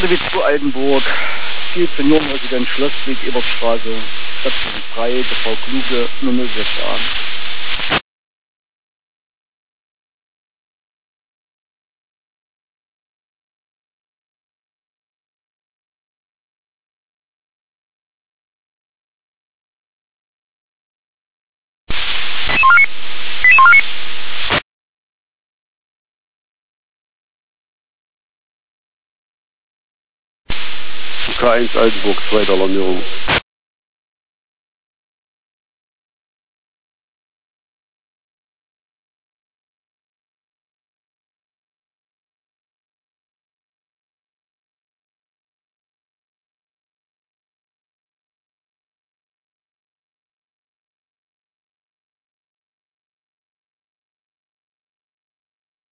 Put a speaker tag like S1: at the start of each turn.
S1: Radewitz zu Altenburg. Viel Seniorenresident, Schlossweg, Ebertstraße, Station 3, der Frau Kluge, Nummer 6 an.
S2: K1 Altenburg, zweiter Alarmierung.